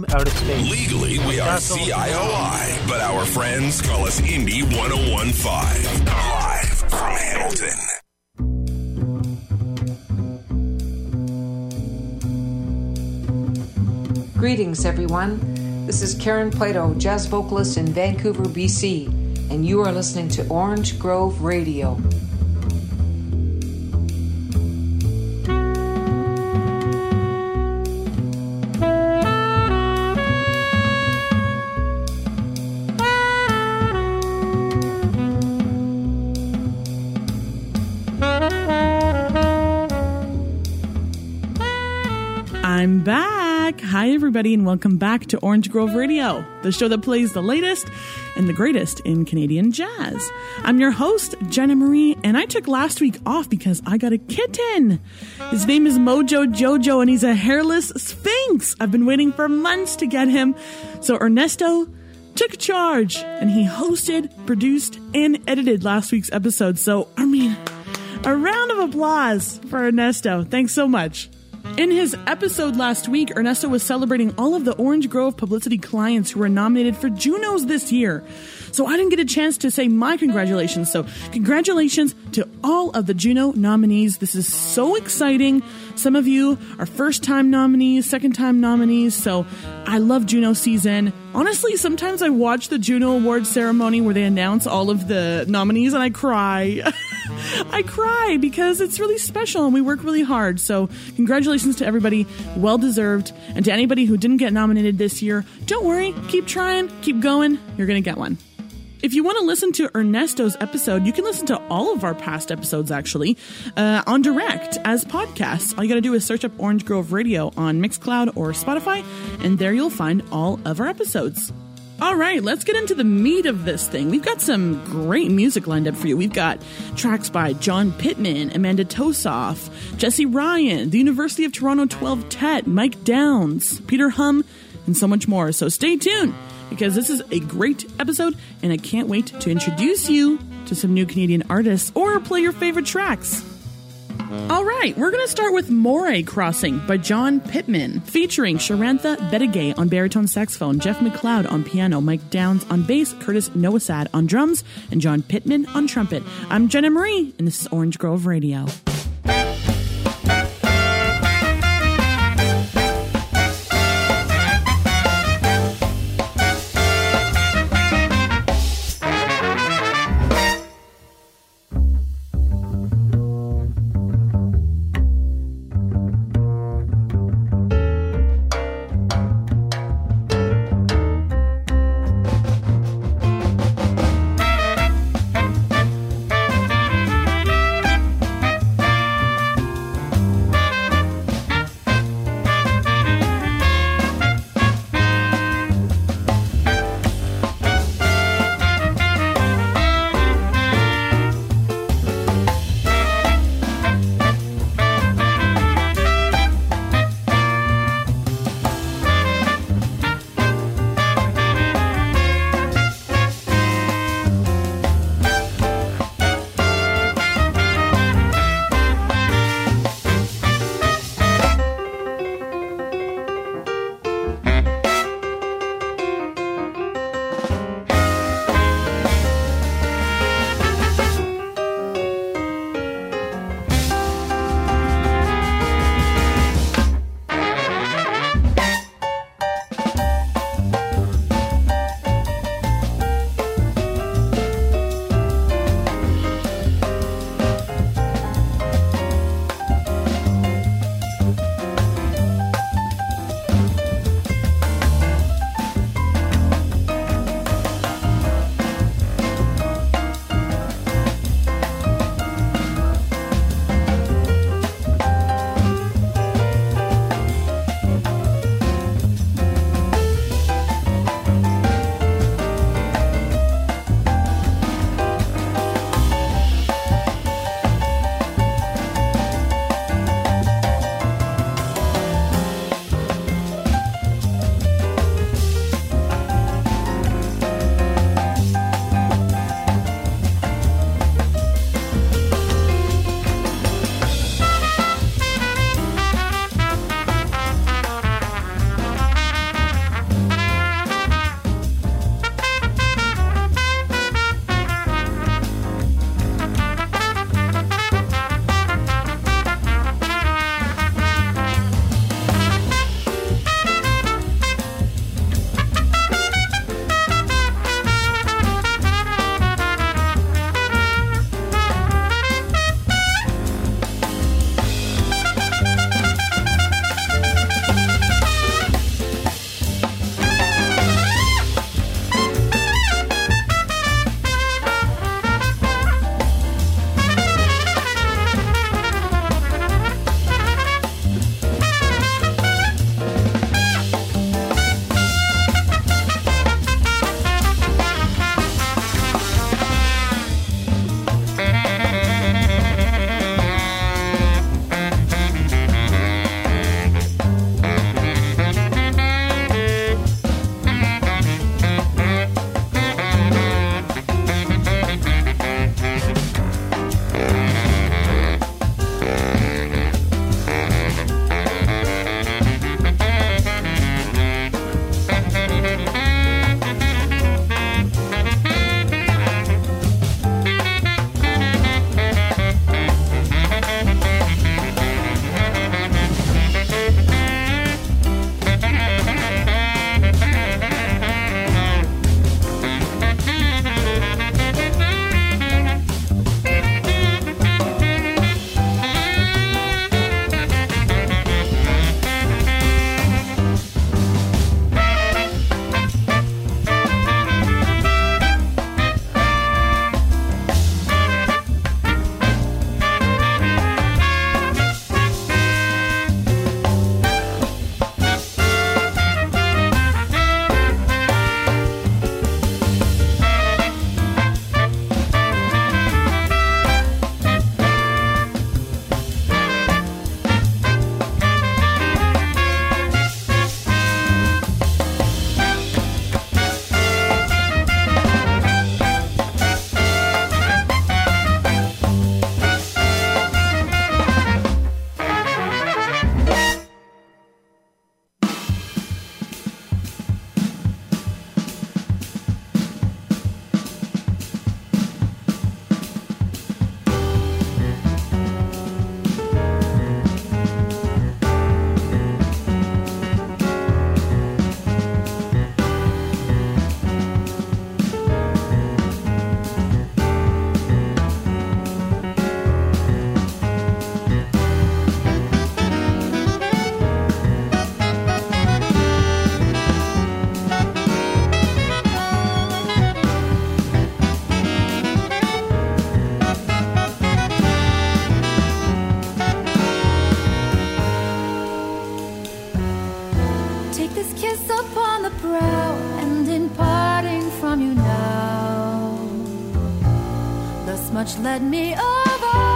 out of space. Legally, we are CIOI, but our friends call us Indy 101.5. Live from Hamilton. Greetings, everyone. This is Karen Plato, jazz vocalist in Vancouver, BC, and you are listening to Orange Grove Radio. I'm back. Hi, everybody, and welcome back to Orange Grove Radio, the show that plays the latest and the greatest in Canadian jazz. I'm your host, Jenna Marie, and I took last week off because I got a kitten. His name is Mojo Jojo, and he's a hairless sphinx. I've been waiting for months to get him. So Ernesto took charge, and he hosted, produced, and edited last week's episode. So, a round of applause for Ernesto. Thanks so much. In his episode last week, Ernesto was celebrating all of the Orange Grove publicity clients who were nominated for Junos this year. So I didn't get a chance to say my congratulations. So congratulations to all of the Juno nominees. This is so exciting. Some of you are first-time nominees, second-time nominees. So I love Juno season. Honestly, sometimes I watch the Juno Awards ceremony where they announce all of the nominees and I cry. I cry because it's really special and we work really hard. So congratulations to everybody. Well deserved. And to anybody who didn't get nominated this year, don't worry. Keep trying. Keep going. You're going to get one. If you want to listen to Ernesto's episode, you can listen to all of our past episodes, actually, on direct as podcasts. All you got to do is search up Orange Grove Radio on Mixcloud or Spotify, and there you'll find all of our episodes. All right, let's get into the meat of this thing. We've got some great music lined up for you. We've got tracks by John Pittman, Amanda Tosoff, Jesse Ryan, the University of Toronto 12 Tet, Mike Downs, Peter Hum, and so much more. So stay tuned, because this is a great episode, and I can't wait to introduce you to some new Canadian artists or play your favorite tracks. All right, we're going to start with Moray Crossing by John Pittman, featuring Sharantha Bettigay on baritone saxophone, Jeff McLeod on piano, Mike Downs on bass, Curtis Nowasad on drums, and John Pittman on trumpet. I'm Jenna Marie, and this is Orange Grove Radio. last kiss upon the brow, and in parting from you now, thus much led me over.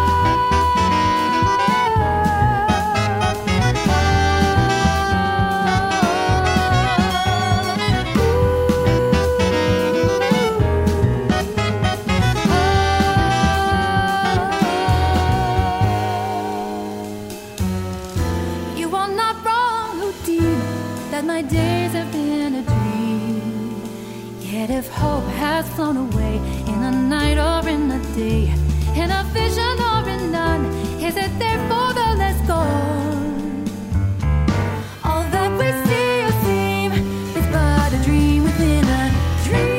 My days have been a dream. Yet if hope has flown away in a night or in a day, in a vision or in none, is it therefore the less gone? All that we see or seem is but a dream within a dream.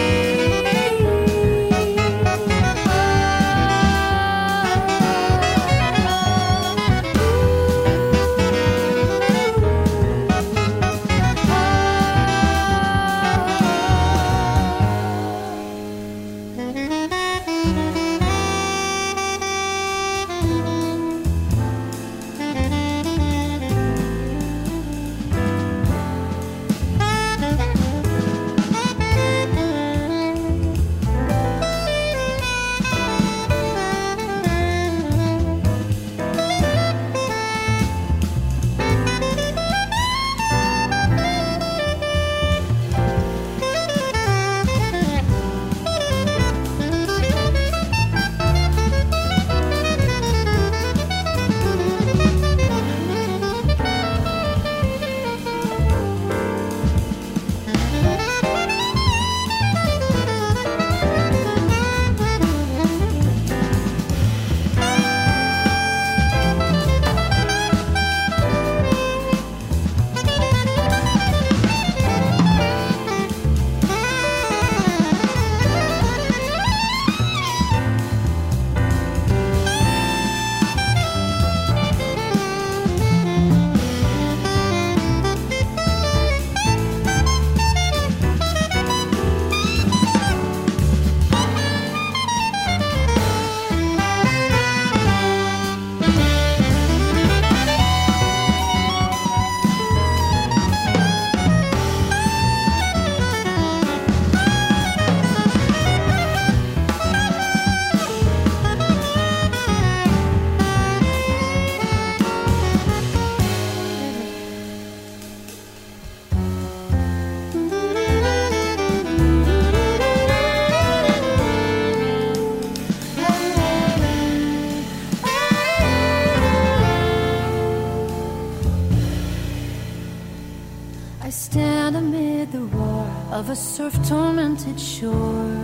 I stand amid the roar of a surf-tormented shore,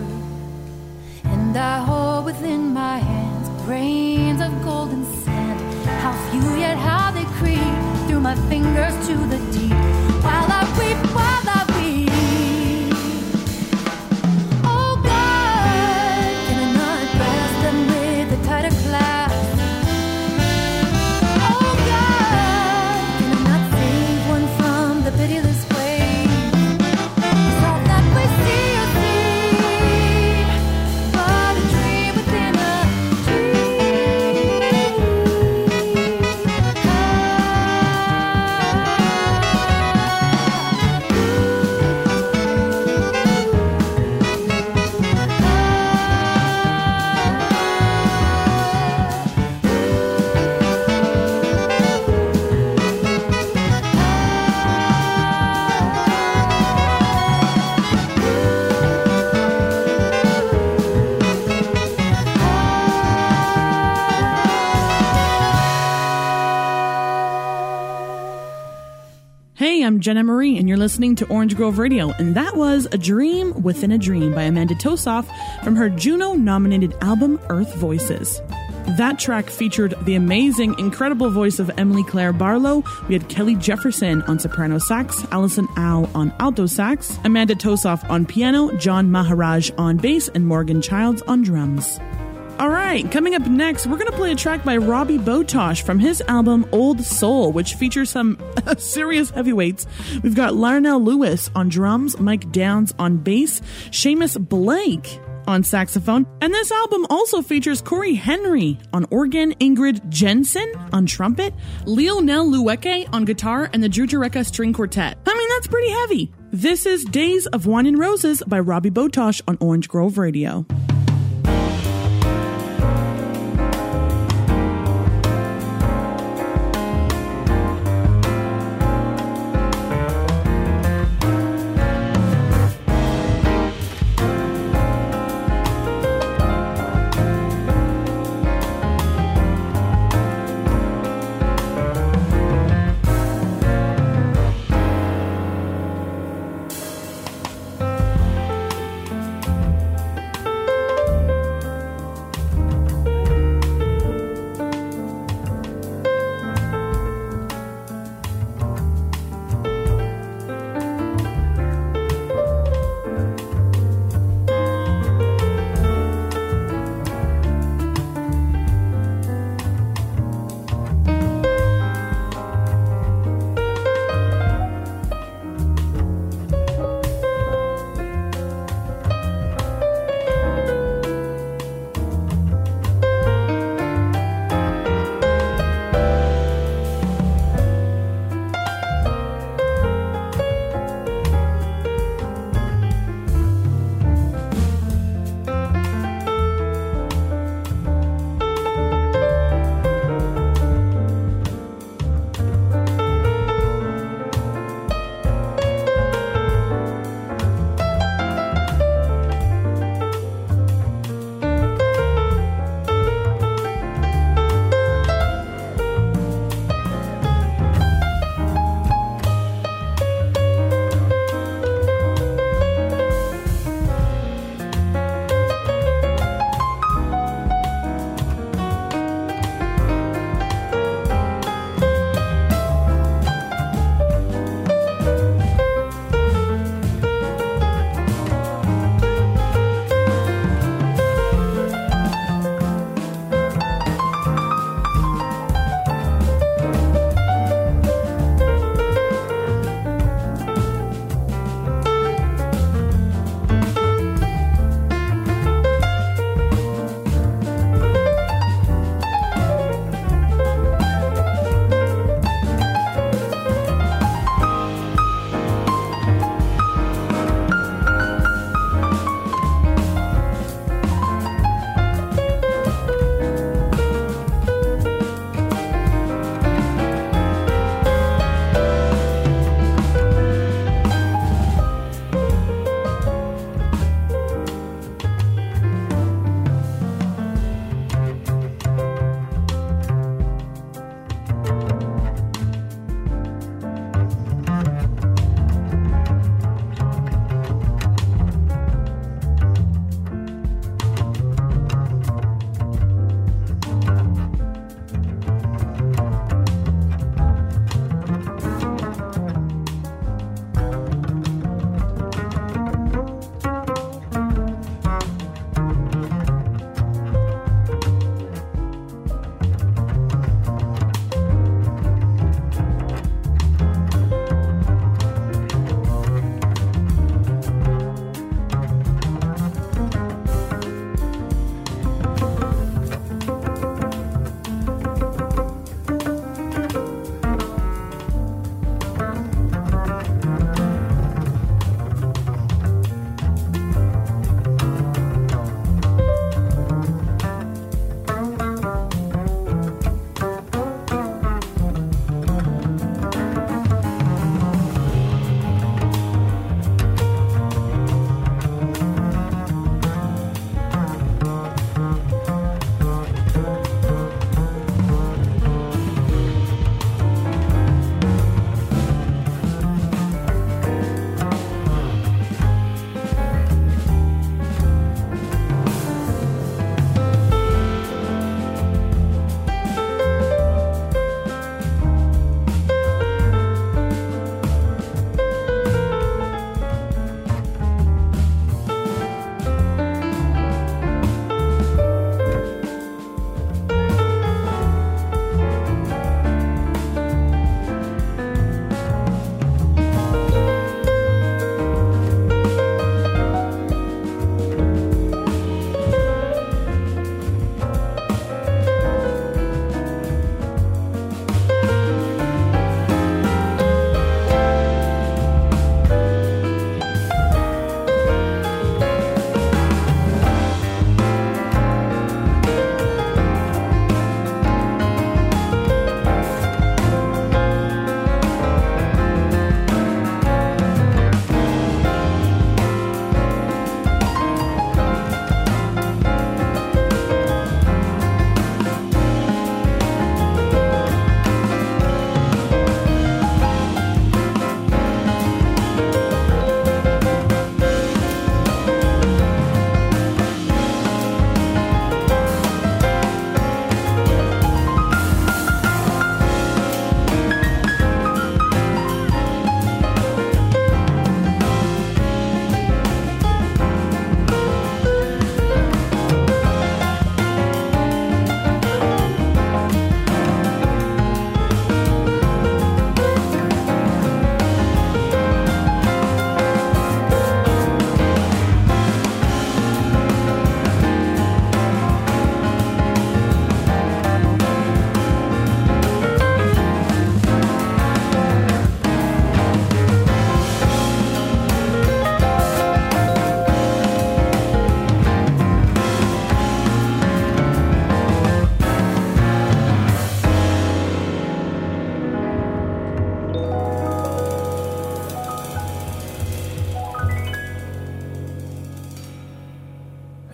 and I hold within my hands grains of golden sand. How few, yet how they creep through my fingers to the deep. While I weep, while I weep. Oh God, can I not rest amid the tighter clouds? Oh God, can I not save one from the pitiless wave? It's all that we see or seem, but a dream within a I'm Jenna Marie, and you're listening to Orange Grove Radio, and that was A Dream Within a Dream by Amanda Tosoff from her Juno-nominated album Earth Voices. That track featured the amazing, incredible voice of Emily Claire Barlow. We had Kelly Jefferson on soprano sax, Allison Au on alto sax, Amanda Tosoff on piano, John Maharaj on bass, and Morgan Childs on drums. All right, coming up next, we're going to play a track by Robbie Botosh from his album Old Soul, which features some serious heavyweights. We've got Larnell Lewis on drums, Mike Downs on bass, Seamus Blake on saxophone. And this album also features Corey Henry on organ, Ingrid Jensen on trumpet, Lionel Lueke on guitar, and the Jujureca String Quartet. I mean, that's pretty heavy. This is Days of Wine and Roses by Robbie Botosh on Orange Grove Radio.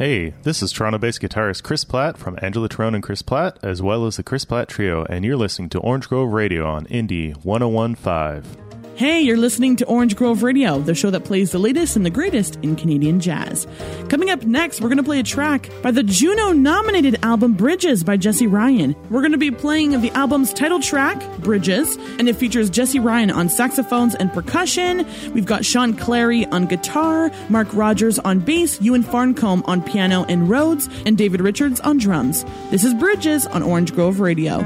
Hey, this is Toronto-based guitarist Chris Platt from Angela Trone and Chris Platt, as well as the Chris Platt Trio, and you're listening to Orange Grove Radio on Indie 101.5. Hey, you're listening to Orange Grove Radio, the show that plays the latest and the greatest in Canadian jazz. Coming up next, we're going to play a track by the Juno-nominated album Bridges by Jesse Ryan. We're going to be playing the album's title track, Bridges, and it features Jesse Ryan on saxophones and percussion. We've got Sean Clary on guitar, Mark Rogers on bass, Ewan Farncombe on piano and Rhodes, and David Richards on drums. This is Bridges on Orange Grove Radio.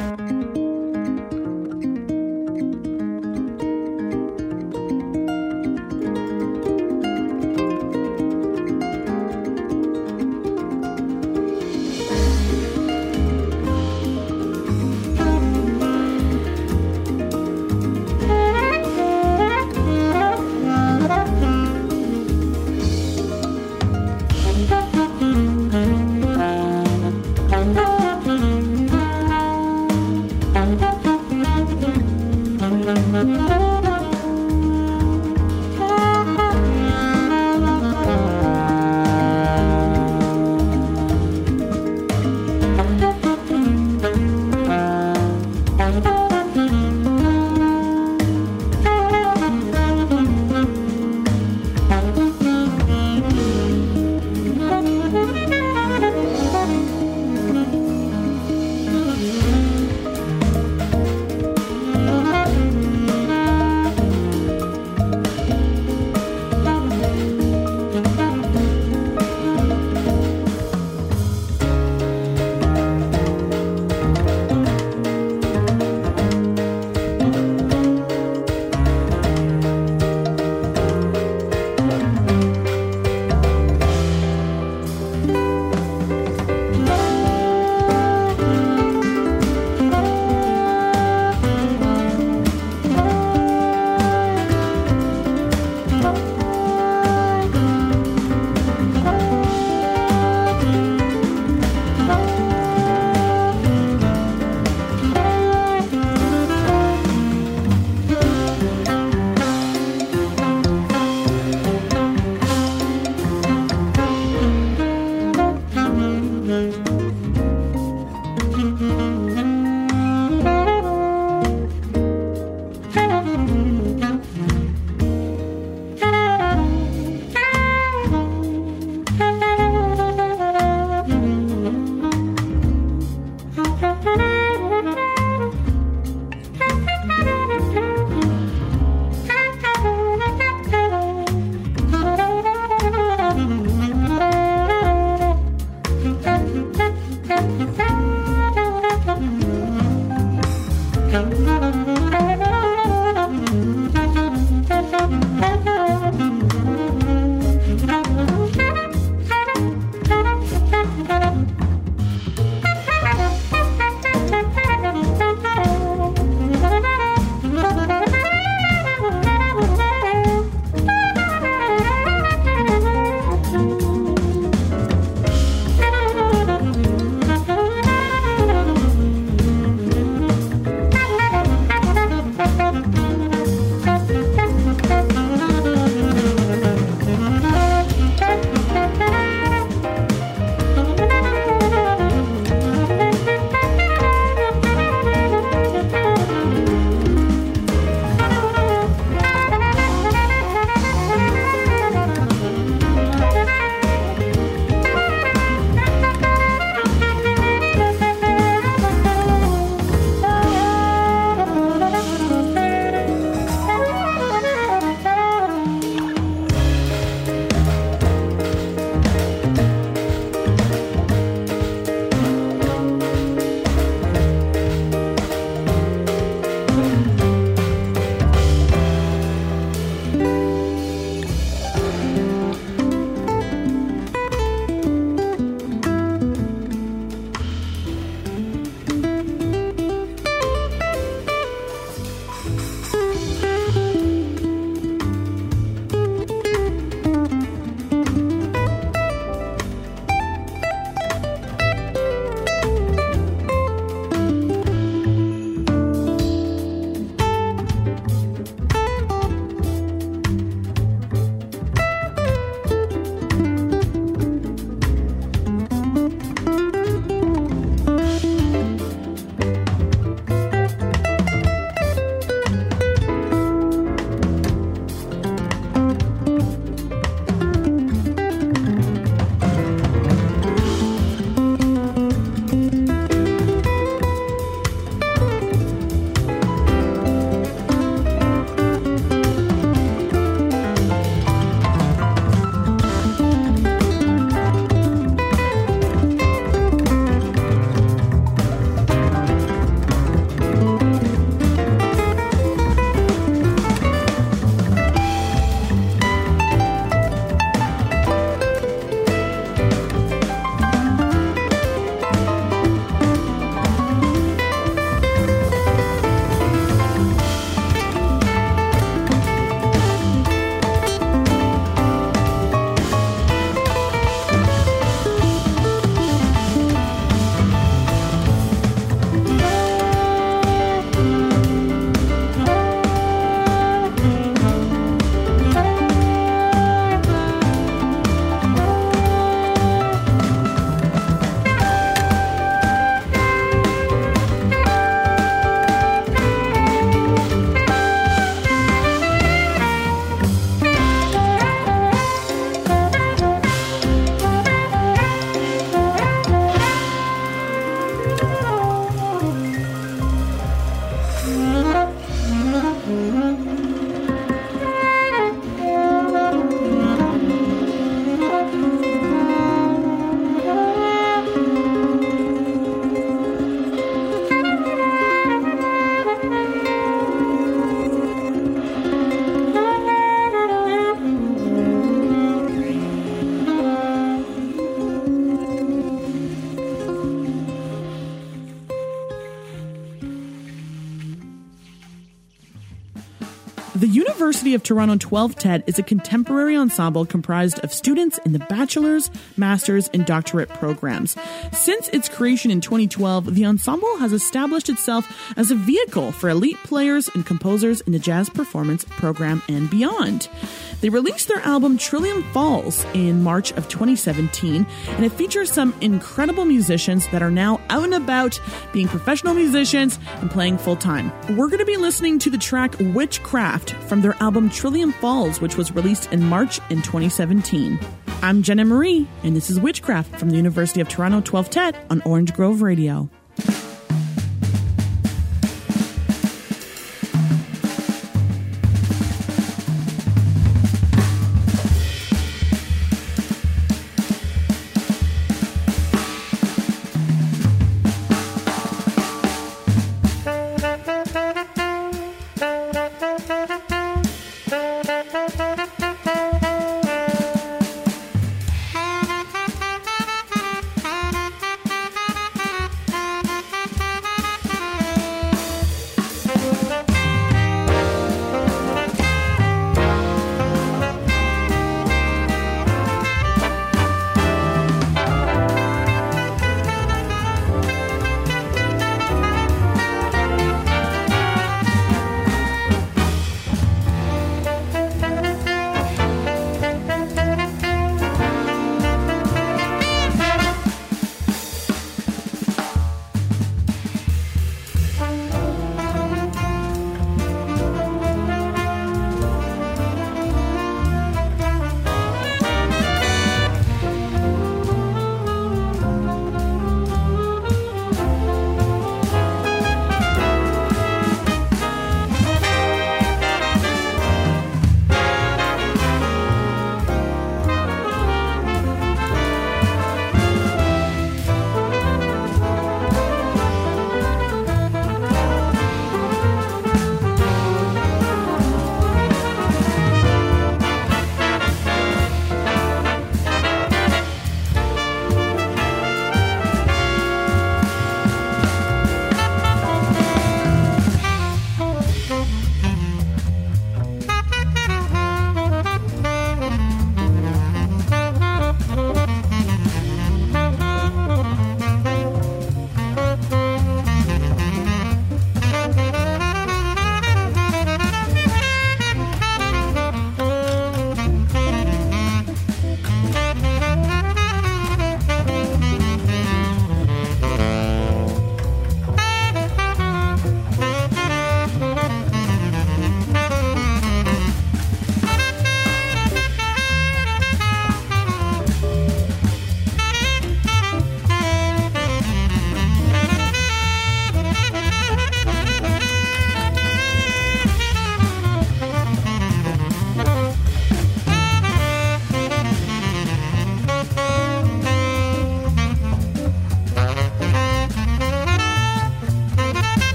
University of Toronto 12 TED is a contemporary ensemble comprised of students in the bachelor's, master's, and doctorate programs. Since its creation in 2012, the ensemble has established itself as a vehicle for elite players and composers in the jazz performance program and beyond. They released their album Trillium Falls in March of 2017, and it features some incredible musicians that are now out and about being professional musicians and playing full-time. We're going to be listening to the track Witchcraft from their album Trillium Falls, which was released in March in 2017. I'm Jenna Marie, and this is Witchcraft from the University of Toronto 12 TED on Orange Grove Radio.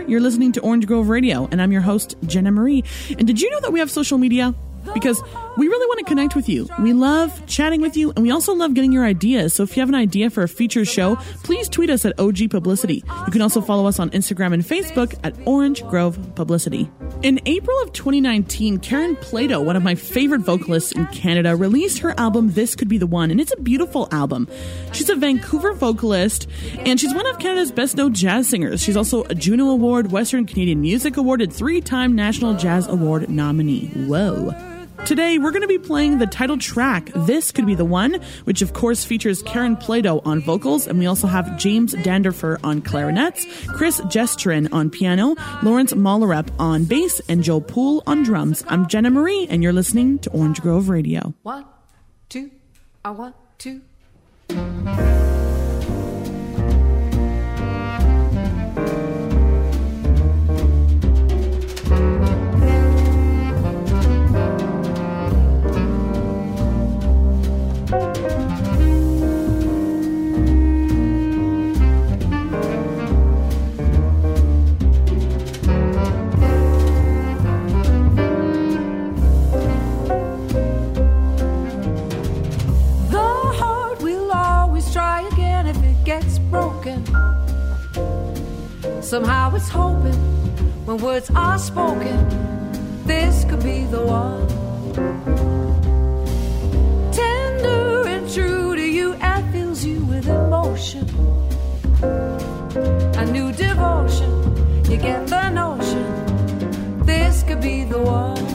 You're listening to Orange Grove Radio, and I'm your host, Jenna Marie. And did you know that we have social media? Because we really want to connect with you. We love chatting with you, and we also love getting your ideas. So if you have an idea for a featured show, please tweet us at OG Publicity. You can also follow us on Instagram and Facebook at Orange Grove Publicity. In April of 2019, Karen Plato, one of my favorite vocalists in Canada, released her album This Could Be the One, and it's a beautiful album. She's a Vancouver vocalist, and she's one of Canada's best-known jazz singers. She's also a Juno Award, Western Canadian Music Award, and 3-time National Jazz Award nominee. Whoa. Today, we're going to be playing the title track, This Could Be the One, which of course features Karen Plato on vocals, and we also have James Danderfer on clarinets, Chris Gestrin on piano, Lawrence Mollerep on bass, and Joe Poole on drums. I'm Jenna Marie, and you're listening to Orange Grove Radio. 1, 2, 1, 2. Somehow it's hoping when words are spoken, this could be the one. Tender and true to you and fills you with emotion. A new devotion, you get the notion, this could be the one.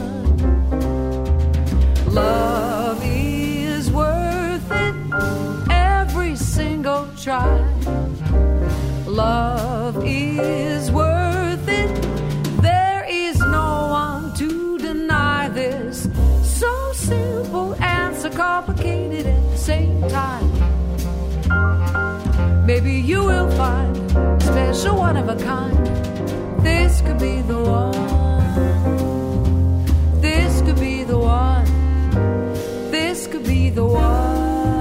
Love is worth it, every single try. Love is worth it. There is no one to deny this. So simple and so complicated at the same time. Maybe you will find a special one of a kind. This could be the one. This could be the one. This could be the one.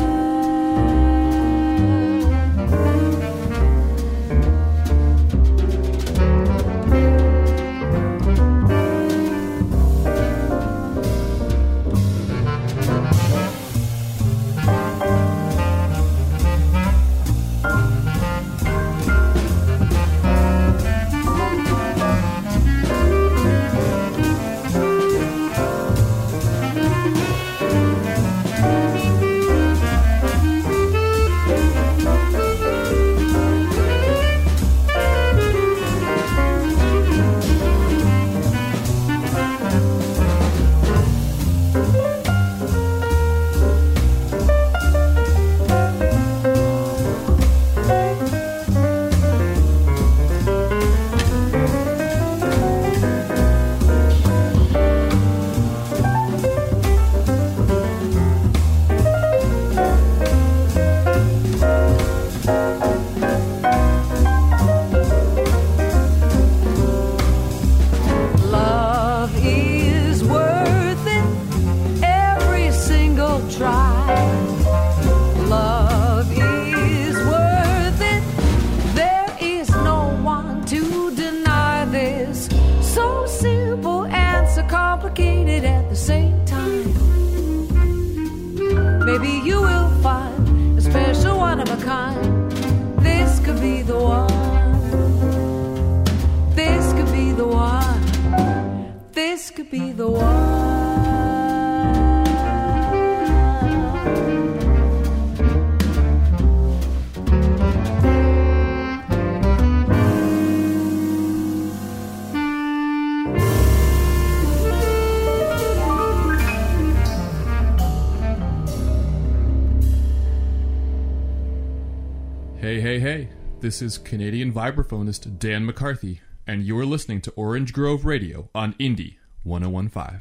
Hey, this is Canadian vibraphonist Dan McCarthy, and you're listening to Orange Grove Radio on Indie 101.5.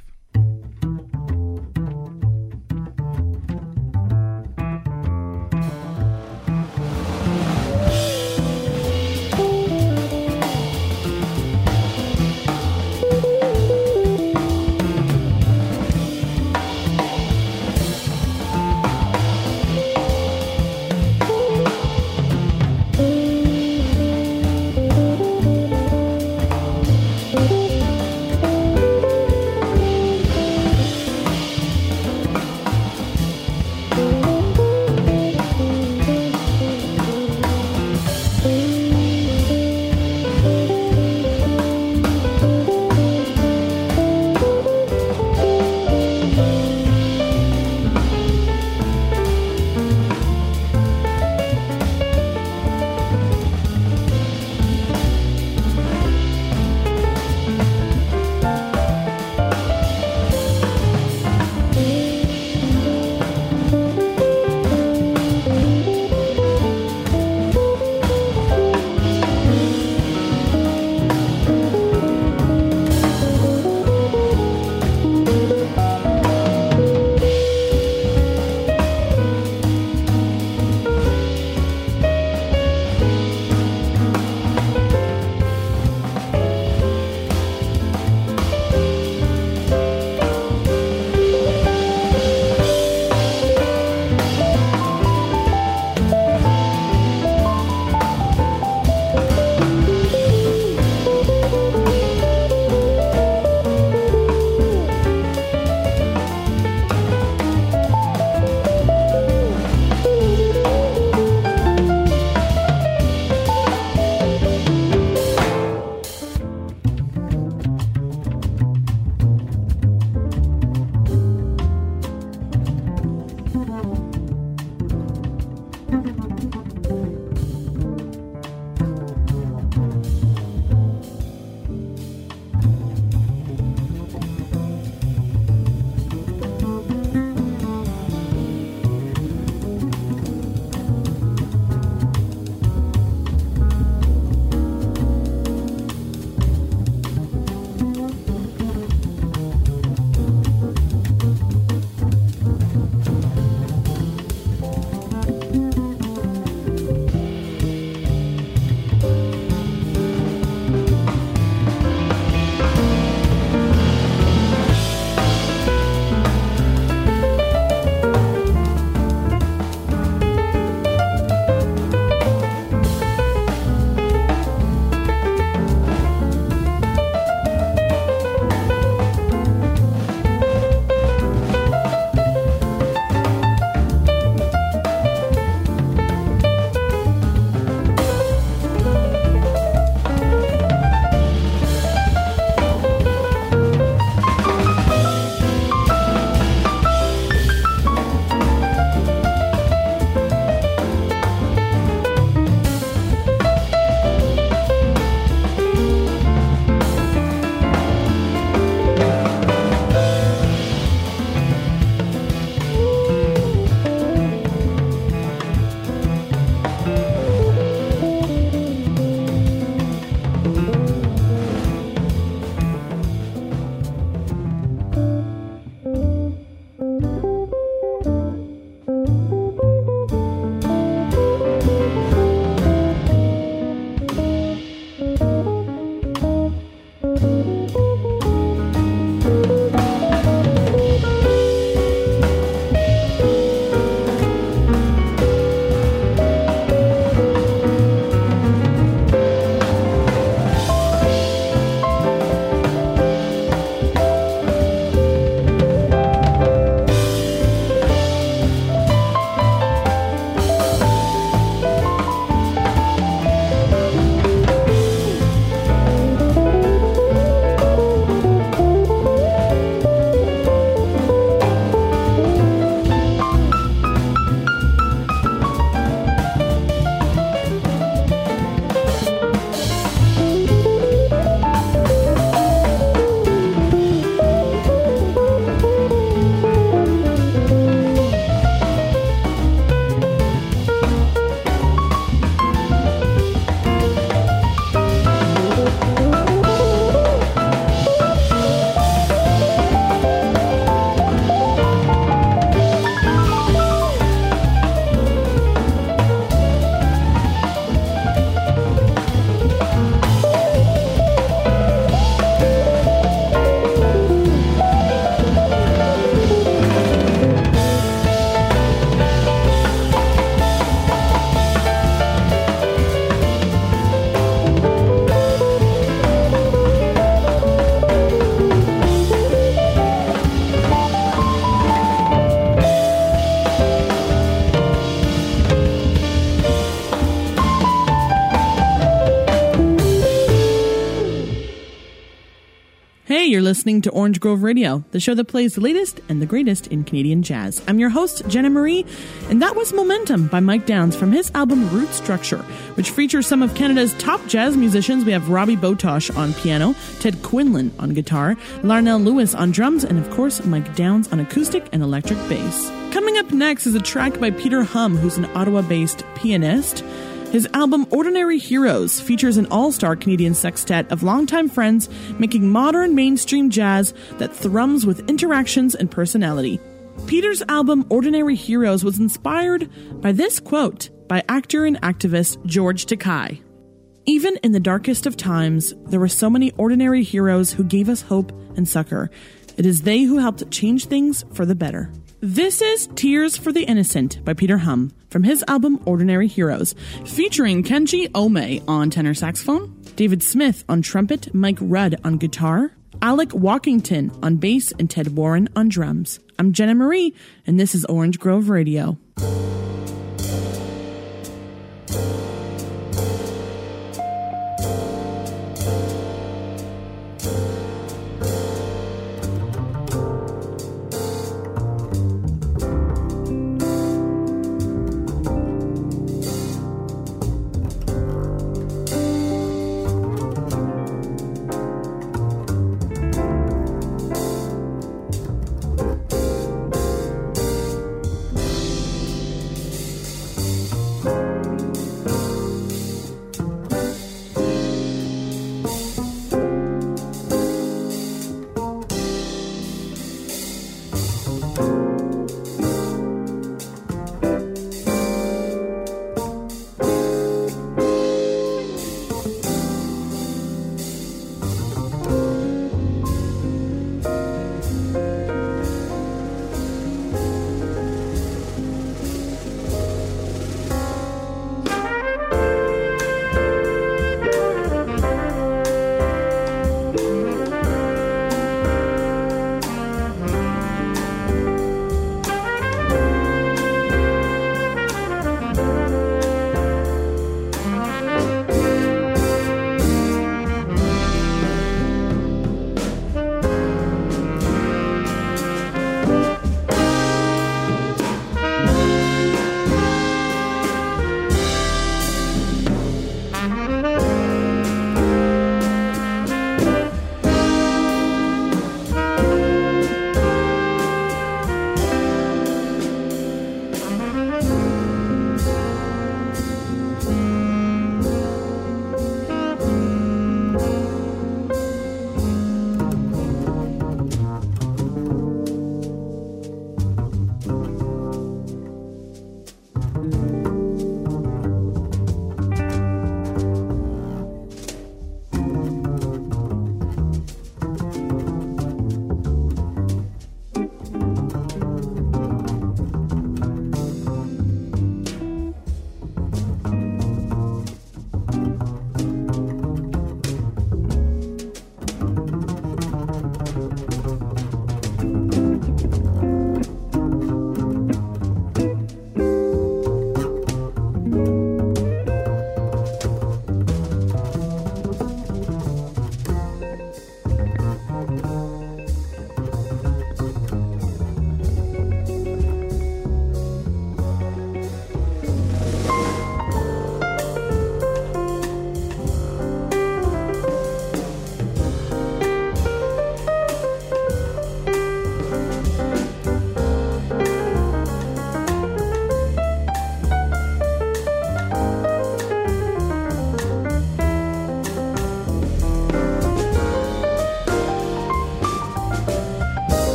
Hey, you're listening to Orange Grove Radio, the show that plays the latest and the greatest in Canadian jazz. I'm your host, Jenna Marie, and that was Momentum by Mike Downs from his album Root Structure, which features some of Canada's top jazz musicians. We have Robbie Botosh on piano, Ted Quinlan on guitar, Larnell Lewis on drums, and of course, Mike Downs on acoustic and electric bass. Coming up next is a track by Peter Hum, who's an Ottawa-based pianist. His album Ordinary Heroes features an all-star Canadian sextet of longtime friends making modern mainstream jazz that thrums with interactions and personality. Peter's album Ordinary Heroes was inspired by this quote by actor and activist George Takei. Even in the darkest of times, there were so many ordinary heroes who gave us hope and succor. It is they who helped change things for the better. This is Tears for the Innocent by Peter Hum from his album Ordinary Heroes, featuring Kenji Ome on tenor saxophone, David Smith on trumpet, Mike Rudd on guitar, Alec Walkington on bass, and Ted Warren on drums. I'm Jenna Marie, and this is Orange Grove Radio.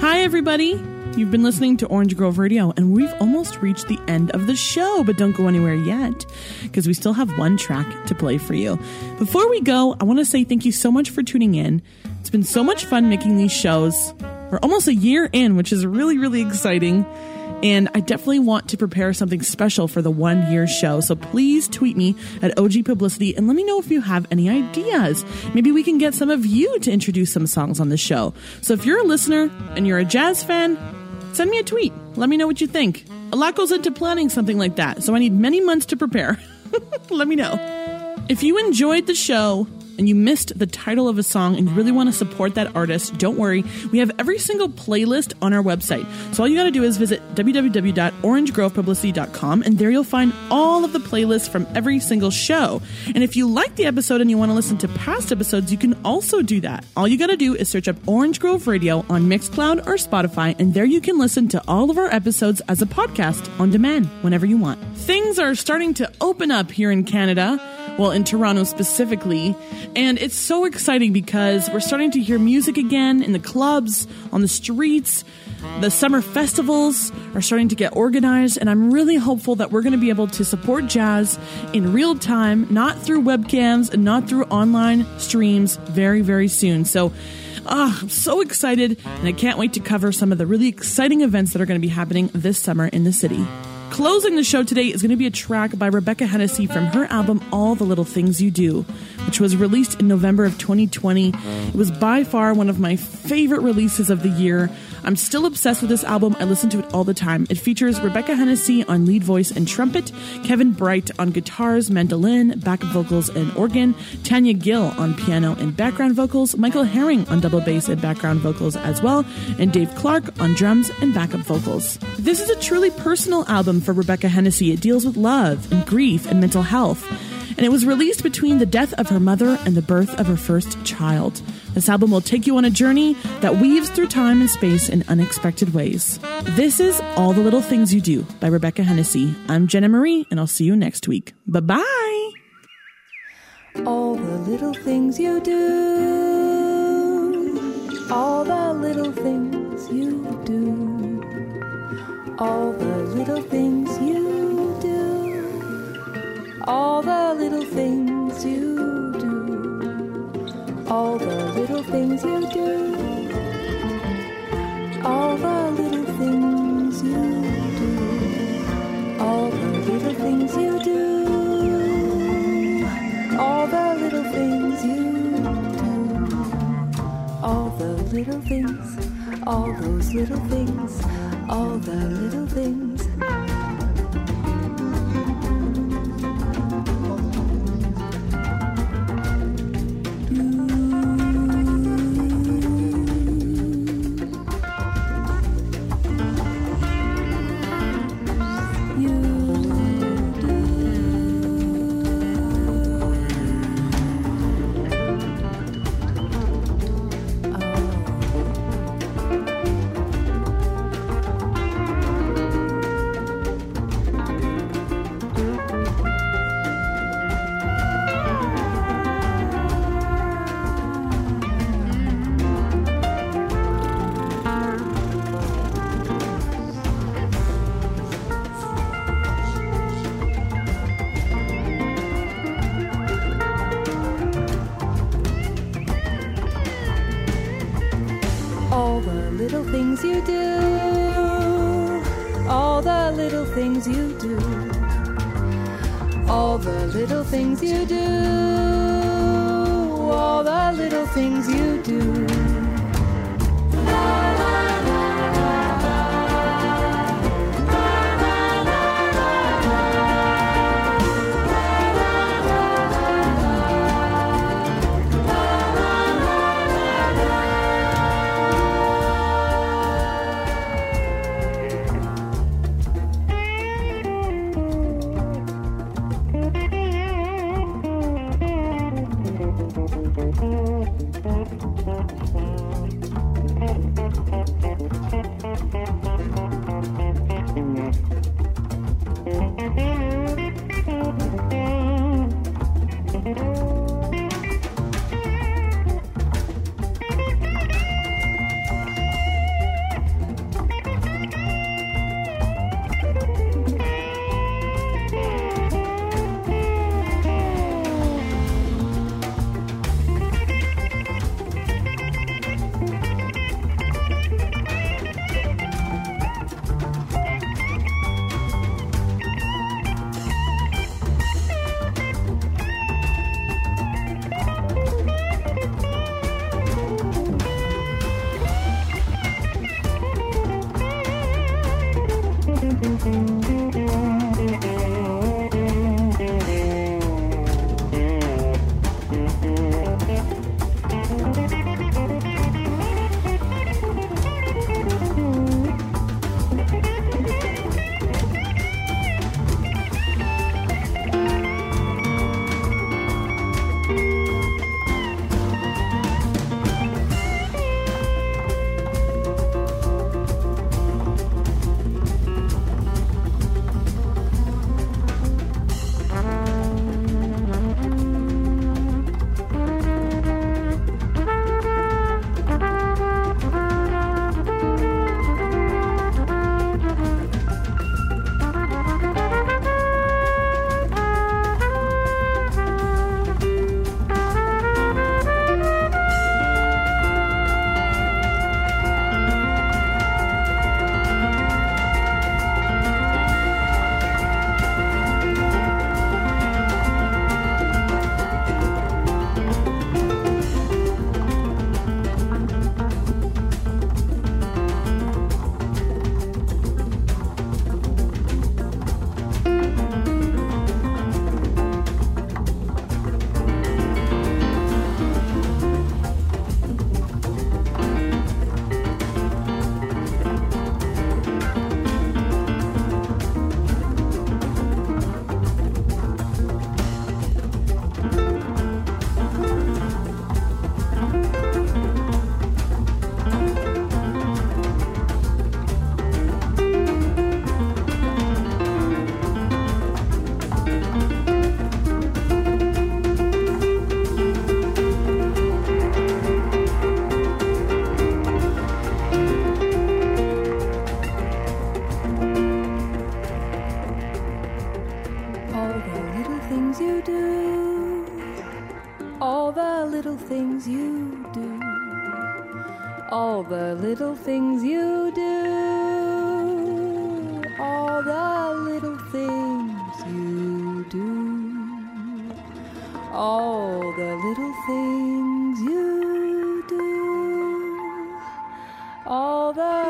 Hi, everybody. You've been listening to Orange Grove Radio, and we've almost reached the end of the show, but don't go anywhere yet, because we still have one track to play for you. Before we go, I want to say thank you so much for tuning in. It's been so much fun making these shows. We're almost a year in, which is really, really exciting. And I definitely want to prepare something special for the 1 year show. So please tweet me at OG Publicity and let me know if you have any ideas. Maybe we can get some of you to introduce some songs on the show. So if you're a listener and you're a jazz fan, send me a tweet. Let me know what you think. A lot goes into planning something like that, so I need many months to prepare. Let me know. If you enjoyed the show and you missed the title of a song and you really want to support that artist, don't worry. We have every single playlist on our website. So all you got to do is visit www.orangegrovepublicity.com, and there you'll find all of the playlists from every single show. And if you like the episode and you want to listen to past episodes, you can also do that. All you got to do is search up Orange Grove Radio on Mixcloud or Spotify, and there you can listen to all of our episodes as a podcast on demand whenever you want. Things are starting to open up here in Canada. Well, in Toronto specifically. And it's so exciting because we're starting to hear music again in the clubs, on the streets. The summer festivals are starting to get organized, and I'm really hopeful that we're going to be able to support jazz in real time, not through webcams and not through online streams very, very soon. So I'm so excited, and I can't wait to cover some of the really exciting events that are going to be happening this summer in the city. Closing the show today is going to be a track by Rebecca Hennessy from her album All the Little Things You Do, which was released in November of 2020. It was by far one of my favorite releases of the year. I'm still obsessed with this album. I listen to it all the time. It features Rebecca Hennessy on lead voice and trumpet, Kevin Bright on guitars, mandolin, backup vocals, and organ, Tanya Gill on piano and background vocals, Michael Herring on double bass and background vocals as well, and Dave Clark on drums and backup vocals. This is a truly personal album for Rebecca Hennessy. It deals with love and grief and mental health. And it was released between the death of her mother and the birth of her first child. This album will take you on a journey that weaves through time and space in unexpected ways. This is All the Little Things You Do by Rebecca Hennessy. I'm Jenna Marie, and I'll see you next week. Bye-bye! All the little things you do, all the little things you do, all the little things you do, all the little things you do, all the little things you do, all the little things you do, all the little things you do, all the little things you do, all the little things, all those little things, all the little things. Things you do, all the little things you do, all the little things you do. all the little things you do, all the little things you do, all the little things you do, all the